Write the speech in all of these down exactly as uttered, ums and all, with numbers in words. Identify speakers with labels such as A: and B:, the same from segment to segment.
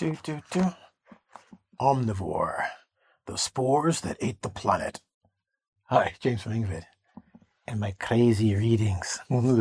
A: do, do, do. Omnivore, the spores that ate the planet. Hi, James from Ingvid, and my crazy readings.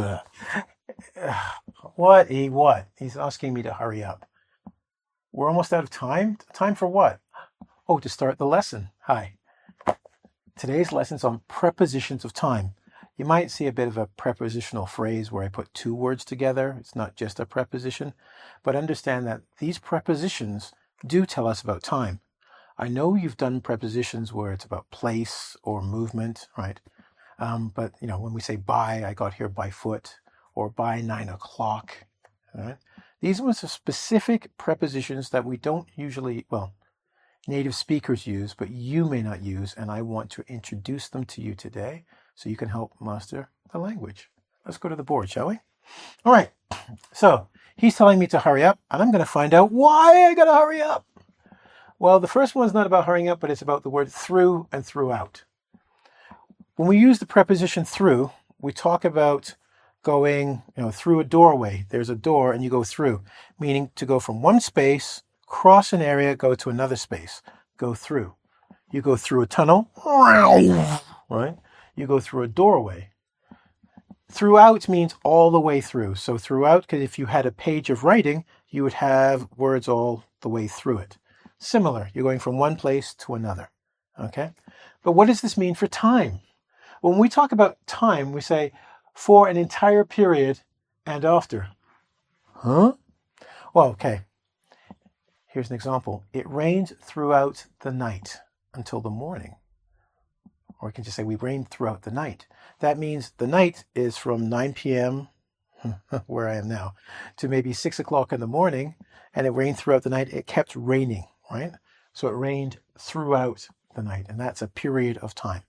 A: What? He what? He's asking me to hurry up. We're almost out of time. Time for what? Oh, to start the lesson. Hi. Today's lesson's on prepositions of time. You might see a bit of a prepositional phrase where I put two words together. It's not just a preposition, but understand that these prepositions do tell us about time. I know you've done prepositions where it's about place or movement, right? Um, but, you know, when we say by, I got here by foot, or by nine o'clock, right? These ones are specific prepositions that we don't usually, well, native speakers use, but you may not use, and I want to introduce them to you today so you can help master the language. Let's go to the board, shall we? All right, so he's telling me to hurry up, and I'm going to find out why I got to hurry up. Well, the first one's not about hurrying up, but it's about the word through and throughout. When we use the preposition through, we talk about going, you know, through a doorway. There's a door and you go through, meaning to go from one space, cross an area, go to another space, go through. You go through a tunnel, right? You go through a doorway. Throughout means all the way through. So throughout, because if you had a page of writing, you would have words all the way through it. Similar, you're going from one place to another, okay? But what does this mean for time? When we talk about time, we say for an entire period and after. Huh? Well, okay. Here's an example. It rained throughout the night until the morning. Or we can just say we rained throughout the night. That means the night is from nine p.m., where I am now, to maybe six o'clock in the morning, and it rained throughout the night. It kept raining, right? So it rained throughout the night, and that's a period of time.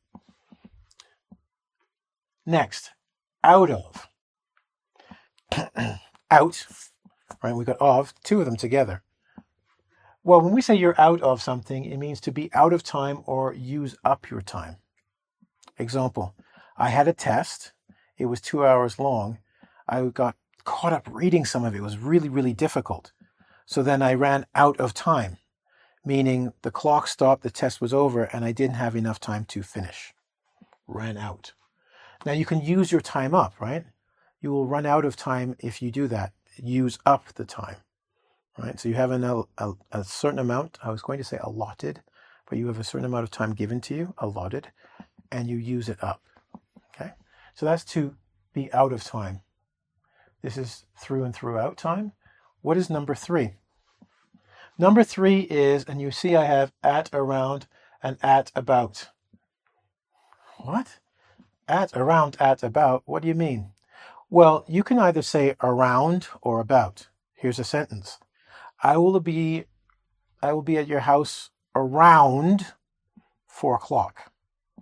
A: Next, out of. Out, right? We got of, two of them together. Well, when we say you're out of something, it means to be out of time or use up your time. Example, I had a test. It was two hours long. I got caught up reading some of it. It was really, really difficult. So then I ran out of time, meaning the clock stopped, the test was over, and I didn't have enough time to finish. Ran out. Now you can use your time up, right? You will run out of time if you do that. Use up the time, right? So you have an, a, a certain amount, I was going to say allotted, but you have a certain amount of time given to you, allotted, and you use it up, okay? So that's to be out of time. This is through and throughout time. What is number three? Number three is, and you see I have at, around, and at, about. What? At, around, at, about, what do you mean? Well, you can either say around or about. Here's a sentence. I will be, I will be at your house around four o'clock.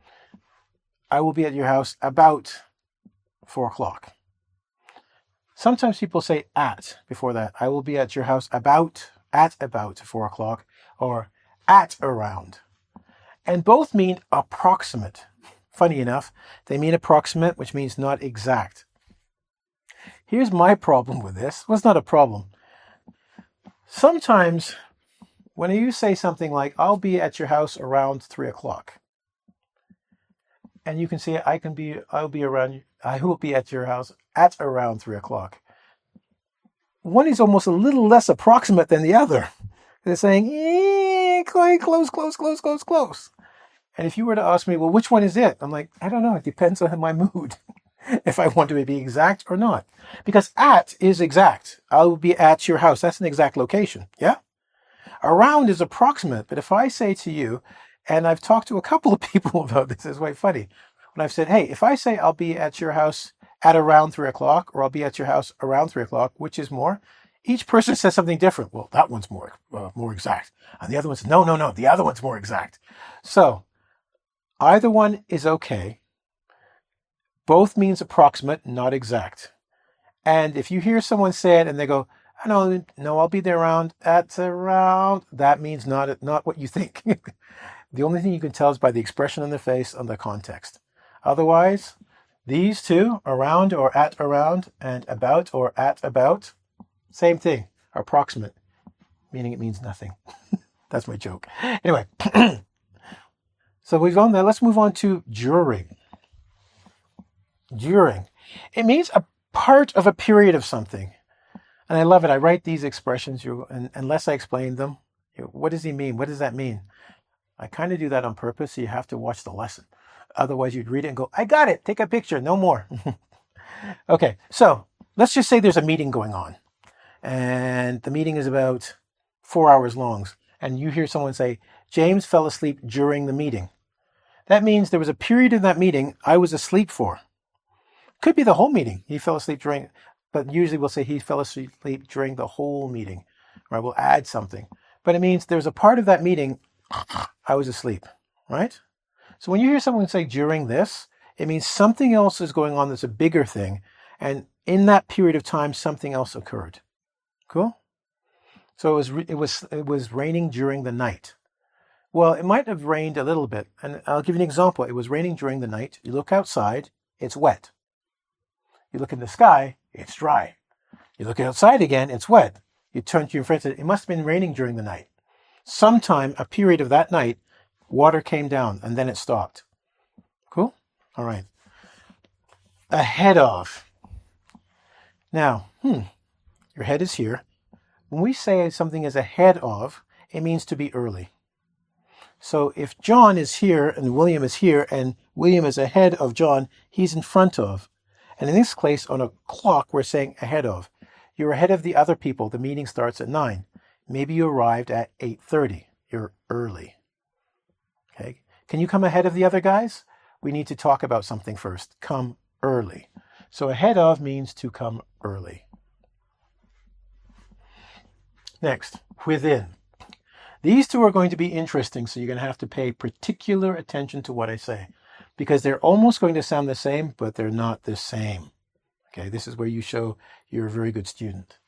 A: I will be at your house about four o'clock. Sometimes people say at before that. I will be at your house about, at about four o'clock, or at around. And both mean approximate. Funny enough, they mean approximate, which means not exact. Here's my problem with this. Well, it's not a problem. Sometimes when you say something like, I'll be at your house around three o'clock, and you can say, I can be, I'll be around, I will be at your house at around three o'clock. One is almost a little less approximate than the other. They're saying, eh, close, close, close, close, close. And if you were to ask me, well, which one is it? I'm like, I don't know. It depends on my mood. If I want to be exact or not. Because at is exact. I'll be at your house. That's an exact location. Yeah? Around is approximate. But if I say to you, and I've talked to a couple of people about this, it's quite funny. When I've said, hey, if I say I'll be at your house at around three o'clock, or I'll be at your house around three o'clock, which is more? Each person says something different. Well, that one's more, uh, more exact. And the other one's, no, no, no, the other one's more exact. So, either one is okay. Both means approximate, not exact. And if you hear someone say it and they go, I know, no, I'll be there around, at around, that means not, not what you think. The only thing you can tell is by the expression on their face and the context. Otherwise, these two, around or at around, and about or at about, same thing, approximate. meaning it means nothing. That's my joke. Anyway, so we've gone there. Let's move on to during. During. It means a part of a period of something. And I love it. I write these expressions, you, and unless I explain them, you know, what does he mean? What does that mean? I kind of do that on purpose, so you have to watch the lesson. Otherwise, you'd read it and go, I got it. Take a picture. No more. Okay, so let's just say there's a meeting going on. And the meeting is about four hours long. And you hear someone say, James fell asleep during the meeting. That means there was a period in that meeting I was asleep for. Could be the whole meeting. He fell asleep during... But usually we'll say he fell asleep during the whole meeting, right? We'll add something. But it means there's a part of that meeting I was asleep, right? So when you hear someone say during this, it means something else is going on that's a bigger thing. And in that period of time, something else occurred. Cool? So it was, it was, it was raining during the night. Well, it might have rained a little bit. And I'll give you an example. It was raining during the night. You look outside, it's wet. You look in the sky, it's dry. You look outside again, it's wet. You turn to your friend and say, it must have been raining during the night. Sometime, a period of that night, water came down and then it stopped. Cool? All right. Ahead of. Now, hmm, your head is here. When we say something is ahead of, it means to be early. So if John is here and William is here and William is ahead of John, he's in front of. And in this case, on a clock, we're saying ahead of. You're ahead of the other people. The meeting starts at nine. Maybe you arrived at eight thirty. You're early. Okay. Can you come ahead of the other guys? We need to talk about something first. Come early. So ahead of means to come early. Next, within. These two are going to be interesting, so you're going to have to pay particular attention to what I say, because they're almost going to sound the same, but they're not the same. Okay, this is where you show you're a very good student.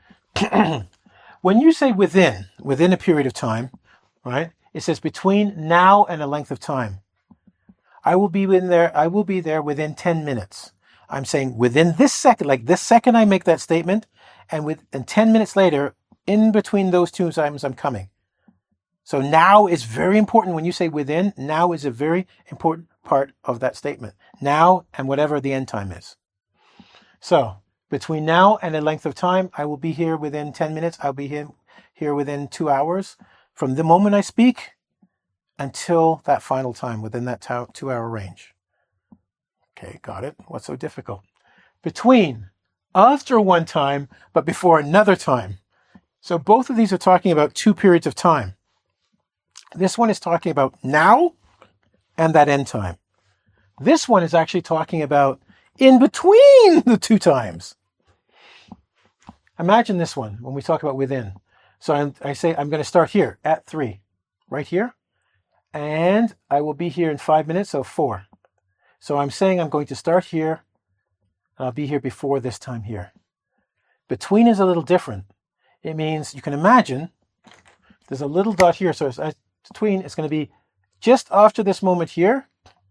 A: When you say within, within a period of time, right? It says between now and a length of time. I will be in there, I will be there within ten minutes. I'm saying within this second, like this second I make that statement, and within ten minutes later, in between those two times, I'm coming. So now is very important. When you say within, now is a very important part of that statement. Now and whatever the end time is. So between now and a length of time, I will be here within ten minutes. I'll be here, here within two hours. From the moment I speak until that final time, within that two hour range. Okay, got it. What's so difficult? Between, after one time, but before another time. So both of these are talking about two periods of time. This one is talking about now and that end time. This one is actually talking about in between the two times. Imagine this one when we talk about within. So I'm, I say I'm going to start here at three, right here. And I will be here in five minutes, so four. So I'm saying I'm going to start here, and I'll be here before this time here. Between is a little different. It means you can imagine there's a little dot here. So it's, uh, between is going to be just after this moment here,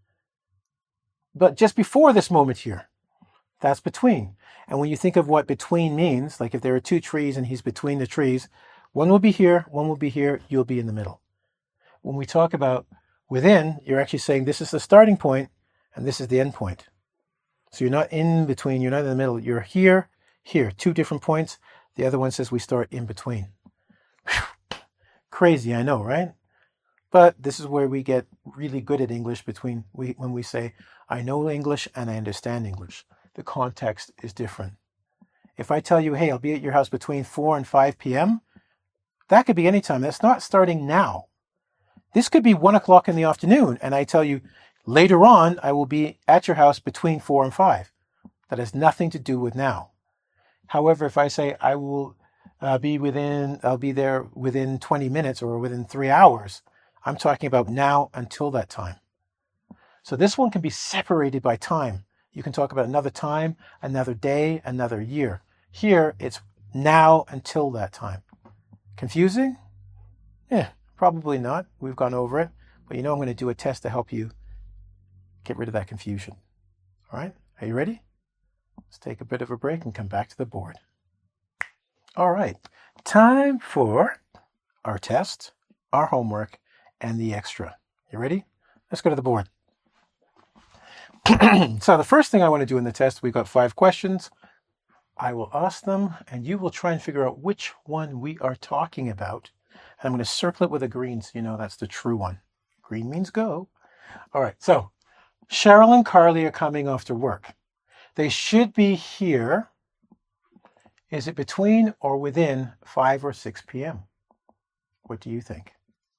A: but just before this moment here. That's between. And when you think of what between means, like if there are two trees and he's between the trees, one will be here, one will be here, you'll be in the middle. When we talk about within, you're actually saying this is the starting point and this is the end point. So you're not in between, you're not in the middle. You're here, here, two different points. The other one says we start in between. Whew. Crazy, I know, right? But this is where we get really good at English between we, when we say, I know English and I understand English. The context is different. If I tell you, hey, I'll be at your house between four and five p.m., that could be any time. That's not starting now. This could be one o'clock in the afternoon, and I tell you, later on, I will be at your house between four and five. That has nothing to do with now. However, if I say I will uh, be within, I'll be there within twenty minutes or within three hours, I'm talking about now until that time. So this one can be separated by time. You can talk about another time, another day, another year. Here, it's now until that time. Confusing? Yeah, probably not. We've gone over it. But you know I'm going to do a test to help you get rid of that confusion. All right? Are you ready? Let's take a bit of a break and come back to the board. All right. Time for our test, our homework, and the extra. You ready? Let's go to the board. So the first thing I want to do in the test, we've got five questions. I will ask them, and you will try and figure out which one we are talking about. And I'm going to circle it with a green so you know that's the true one. Green means go. All right, so Cheryl and Carly are coming after work. They should be here. Is it between or within five or six p.m.? What do you think?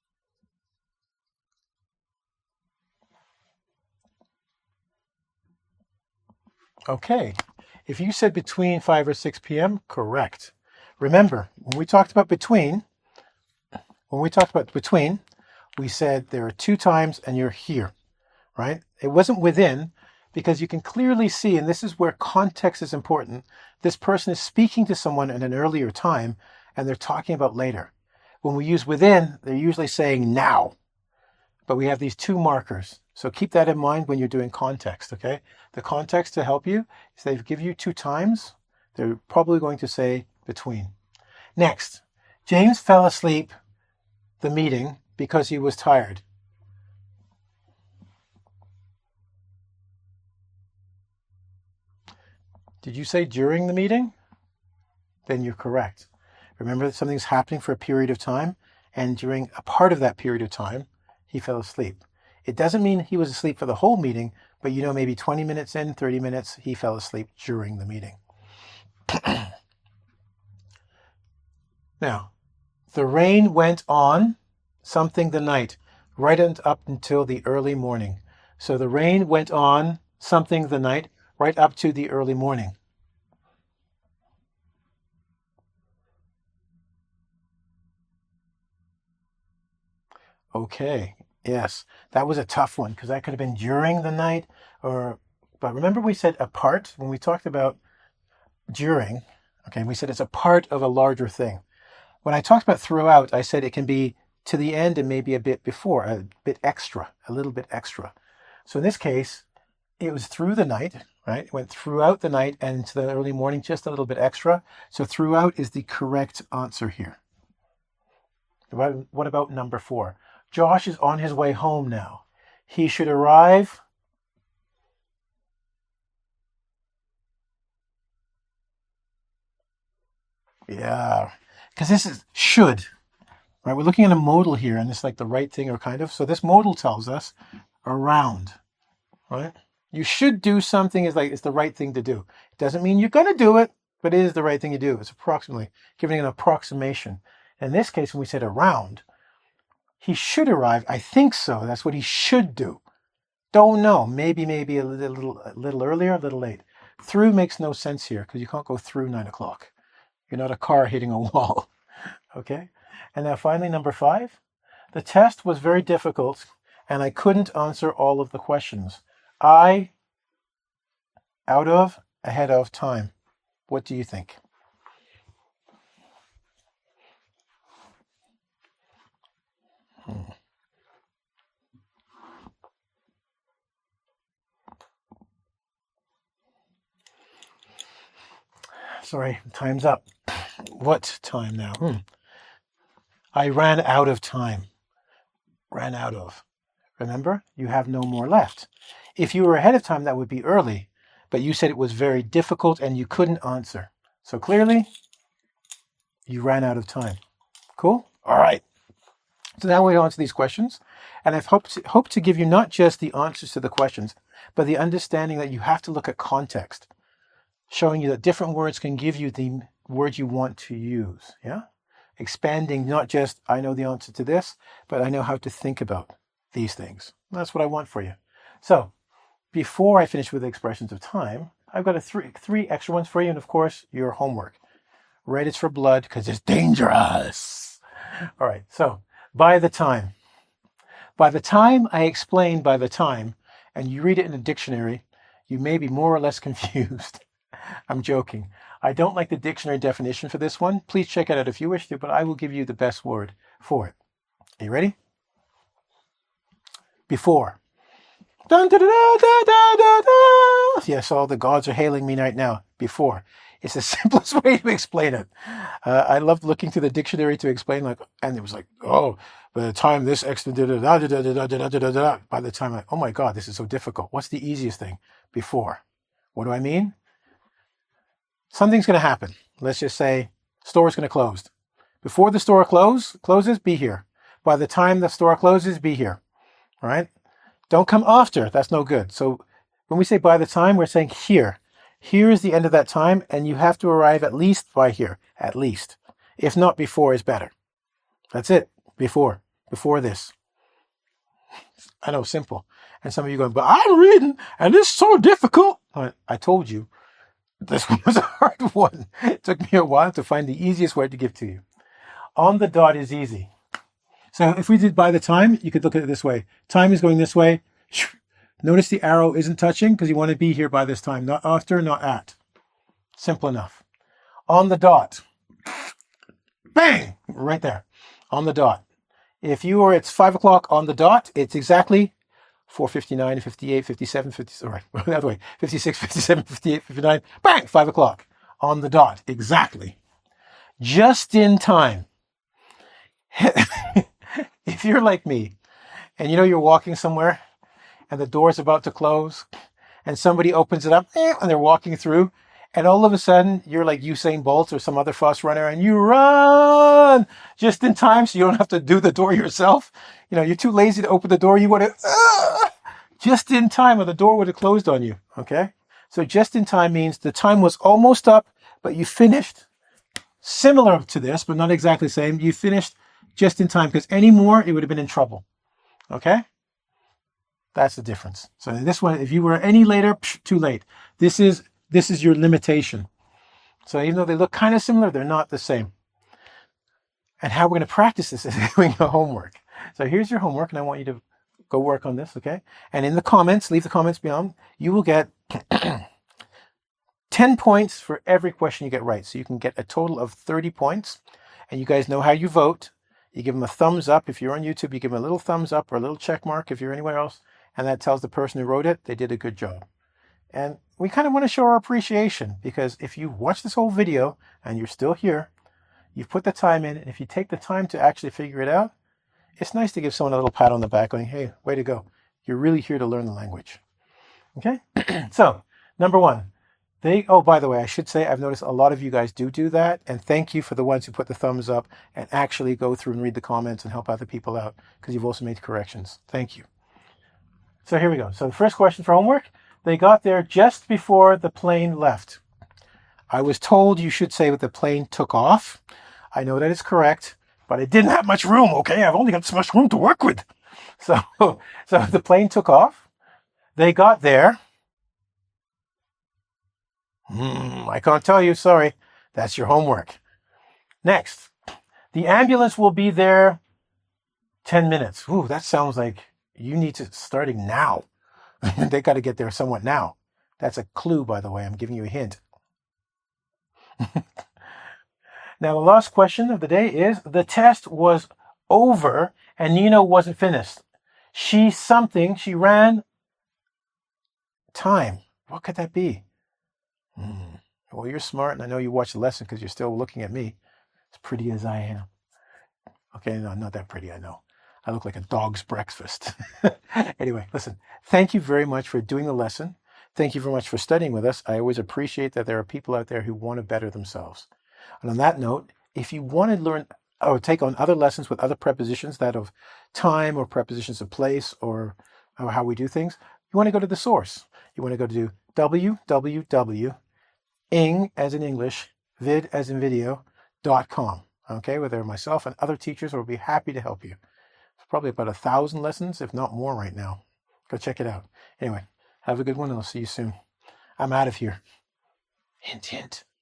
A: Okay, if you said between five or six p.m., correct. Remember, when we talked about between, when we talked about between, we said there are two times and you're here, right? It wasn't within, because you can clearly see, and this is where context is important, this person is speaking to someone at an earlier time and they're talking about later. When we use within, they're usually saying now, but we have these two markers. So keep that in mind when you're doing context, okay? The context to help you is they give you two times. They're probably going to say between. Next, James fell asleep the meeting because he was tired. Did you say during the meeting? Then you're correct. Remember that something's happening for a period of time, and during a part of that period of time, he fell asleep. It doesn't mean he was asleep for the whole meeting, but you know, maybe twenty minutes in, thirty minutes, he fell asleep during the meeting. Now, the rain went on something the night, right up until the early morning. So the rain went on something the night, right up to the early morning. Okay. Yes, that was a tough one because that could have been during the night or, but remember we said a part when we talked about during, okay, we said it's a part of a larger thing. When I talked about throughout, I said it can be to the end and maybe a bit before, a bit extra, a little bit extra. So in this case, it was through the night, right? It went throughout the night and into the early morning, just a little bit extra. So throughout is the correct answer here. What about number four? Josh is on his way home now. He should arrive. Yeah, because this is should, right? We're looking at a modal here, and it's like the right thing or kind of. So this modal tells us around, right? You should do something is like it's the right thing to do. It doesn't mean you're going to do it, but it is the right thing to do. It's approximately giving an approximation. In this case, when we said around, he should arrive. I think so. That's what he should do. Don't know. Maybe, maybe a little, a little earlier, a little late. Through makes no sense here because you can't go through nine o'clock. You're not a car hitting a wall. Okay. And now finally, number five. The test was very difficult and I couldn't answer all of the questions. I, out of, ahead of time. What do you think? Hmm. Sorry, time's up. What time now? Hmm. I ran out of time. Ran out of. Remember, you have no more left. If you were ahead of time, that would be early, but you said it was very difficult and you couldn't answer. So clearly, you ran out of time. Cool? All right. So now we're on to these questions, and I've hoped to, hoped to give you not just the answers to the questions, but the understanding that you have to look at context, showing you that different words can give you the word you want to use. Yeah? Expanding not just, I know the answer to this, but I know how to think about these things. That's what I want for you. So before I finish with the expressions of time, I've got a three, three extra ones for you, and of course, your homework. Red is for blood because it's dangerous. All right, so by the time. By the time I explain by the time, and you read it in a dictionary, you may be more or less confused. I'm joking. I don't like the dictionary definition for this one. Please check it out if you wish to, but I will give you the best word for it. Are you ready? Before. Dun, da, da, da, da, da, da. Yes, all the gods are hailing me right now. Before. It's the simplest way to explain it. Uh, I loved looking through the dictionary to explain, like, and it was like, oh, by the time this X, da, da, da, da, da, da, da, da, da, da, by the time, like, oh my God, this is so difficult. What's the easiest thing? Before. What do I mean? Something's going to happen. Let's just say store's going to close. Before the store close, closes, be here. By the time the store closes, be here. All right? Don't come after. That's no good. So when we say by the time, we're saying here. Here is the end of that time, and you have to arrive at least by here. At least. If not, before is better. That's it. Before. Before this. I know, simple. And some of you going, but I'm reading, and it's so difficult. I told you, this one was a hard one. It took me a while to find the easiest word to give to you. On the dot is easy. So if we did by the time, you could look at it this way. Time is going this way. Notice the arrow isn't touching because you want to be here by this time. Not after, not at. Simple enough. On the dot. Bang! Right there. On the dot. If you are, it's five o'clock on the dot, it's exactly four fifty-nine, fifty-eight, fifty-seven, fifty, sorry, the other way, fifty-six, fifty-seven, fifty-eight, fifty-nine, bang, five o'clock on the dot. Exactly. Just in time. If you're like me and you know you're walking somewhere and the door's about to close and somebody opens it up and they're walking through and all of a sudden you're like Usain Bolt or some other fast runner and you run just in time so you don't have to do the door yourself. You know, you're too lazy to open the door. You want to, uh, just in time or the door would have closed on you. Okay. So just in time means the time was almost up, but you finished similar to this, but not exactly the same. You finished just in time because any more, it would have been in trouble. Okay? That's the difference. So in this one, if you were any later, psh, too late. This is this is your limitation. So even though they look kind of similar, they're not the same. And how we're going to practice this is doing the homework. So here's your homework, and I want you to go work on this, okay? And in the comments, leave the comments beyond, you will get ten points for every question you get right. So you can get a total of thirty points. And you guys know how you vote. You give them a thumbs up. If you're on YouTube, you give them a little thumbs up or a little check mark if you're anywhere else. And that tells the person who wrote it, they did a good job. And we kind of want to show our appreciation because if you watch this whole video and you're still here, you've put the time in. And if you take the time to actually figure it out, it's nice to give someone a little pat on the back going, hey, way to go. You're really here to learn the language. Okay? So, number one. They, oh, by the way, I should say, I've noticed a lot of you guys do do that. And thank you for the ones who put the thumbs up and actually go through and read the comments and help other people out because you've also made corrections. Thank you. So here we go. So the first question for homework, they got there just before the plane left. I was told you should say that the plane took off. I know that is correct, but I didn't have much room, okay? I've only got so much room to work with. So, so the plane took off. They got there. Hmm, I can't tell you, sorry. That's your homework. Next, the ambulance will be there ten minutes. Ooh, that sounds like you need to starting now. They got to get there somewhat now. That's a clue, by the way. I'm giving you a hint. Now, the last question of the day is, the test was over and Nina wasn't finished. She something, she ran time. What could that be? Hmm. Well, you're smart, and I know you watched the lesson because you're still looking at me. As pretty as I am. Okay, no, not that pretty, I know. I look like a dog's breakfast. Anyway, listen, thank you very much for doing the lesson. Thank you very much for studying with us. I always appreciate that there are people out there who want to better themselves. And on that note, if you want to learn or take on other lessons with other prepositions, that of time or prepositions of place or, or how we do things, you want to go to the source. You want to go to w w w dot ing as in English, vid as in video, dot com. Okay, where there myself and other teachers will be happy to help you. It's probably about a thousand lessons, if not more right now. Go check it out. Anyway, have a good one and I'll see you soon. I'm out of here. Hint, hint.